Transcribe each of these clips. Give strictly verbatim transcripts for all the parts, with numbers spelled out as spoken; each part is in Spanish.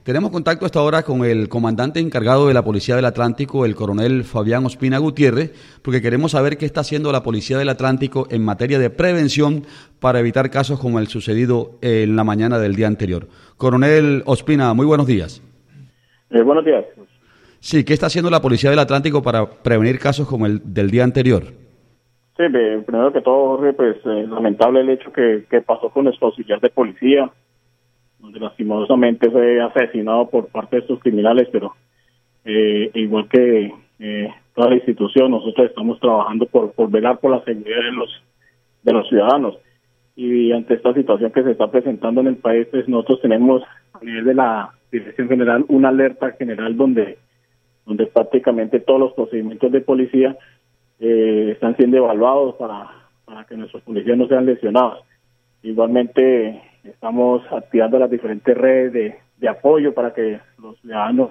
Tenemos contacto hasta ahora con el comandante encargado de la Policía del Atlántico, el coronel Fabián Ospina Gutiérrez, porque queremos saber qué está haciendo la Policía del Atlántico en materia de prevención para evitar casos como el sucedido en la mañana del día anterior. Coronel Ospina, muy buenos días. Eh, buenos días. Sí, ¿qué está haciendo la Policía del Atlántico para prevenir casos como el del día anterior? Sí, eh, primero que todo, Jorge, pues eh, lamentable el hecho que, que pasó con nuestro auxiliar de policía, donde lastimosamente fue asesinado por parte de estos criminales, pero eh, igual que eh, toda la institución, nosotros estamos trabajando por, por velar por la seguridad de los de los ciudadanos. Y ante esta situación que se está presentando en el país, pues nosotros tenemos a nivel de la Dirección General una alerta general donde, donde prácticamente todos los procedimientos de policía eh, están siendo evaluados para, para que nuestros policías no sean lesionados. Igualmente estamos activando las diferentes redes de, de apoyo para que los ciudadanos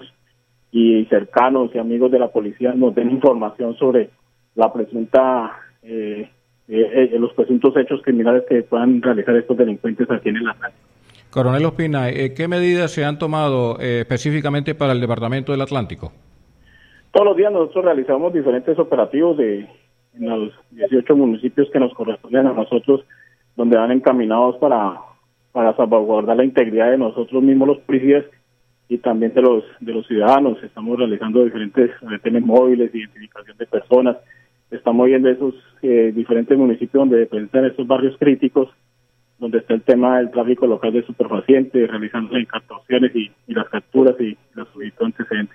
y cercanos y amigos de la policía nos den información sobre la presunta eh, eh, eh, los presuntos hechos criminales que puedan realizar estos delincuentes aquí en el Atlántico. Coronel Ospina, eh, ¿qué medidas se han tomado eh, específicamente para el Departamento del Atlántico? Todos los días nosotros realizamos diferentes operativos de, en los dieciocho municipios que nos corresponden a nosotros, donde van encaminados para, para salvaguardar la integridad de nosotros mismos los policías y también de los de los ciudadanos. Estamos realizando diferentes retenes móviles, identificación de personas. Estamos viendo esos eh, diferentes municipios donde presentan estos barrios críticos, donde está el tema del tráfico local de superfacientes, realizando las incautaciones y, y las capturas y los subidos antecedentes.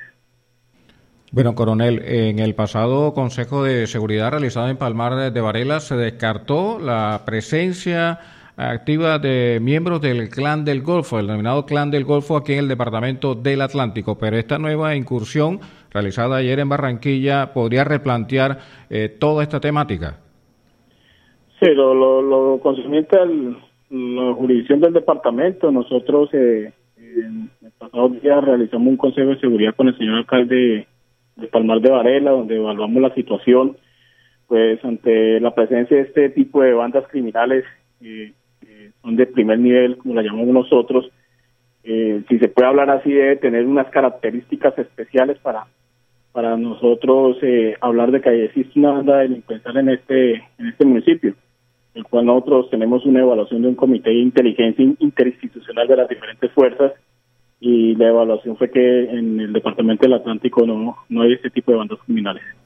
Bueno, coronel, en el pasado Consejo de Seguridad realizado en Palmar de Varela se descartó la presencia activa de miembros del Clan del Golfo, el denominado Clan del Golfo aquí en el Departamento del Atlántico, pero esta nueva incursión realizada ayer en Barranquilla podría replantear eh, toda esta temática. Sí, lo, lo, lo concerniente a la jurisdicción del departamento, nosotros eh, en el pasado día realizamos un consejo de seguridad con el señor alcalde de Palmar de Varela, donde evaluamos la situación, pues ante la presencia de este tipo de bandas criminales, eh, eh, son de primer nivel, como la llamamos nosotros, eh, si se puede hablar así, debe tener unas características especiales para para nosotros eh, hablar de que existe una banda delincuencial en este en este municipio, el cual nosotros tenemos una evaluación de un comité de inteligencia interinstitucional de las diferentes fuerzas, y la evaluación fue que en el Departamento del Atlántico no, no hay este tipo de bandas criminales.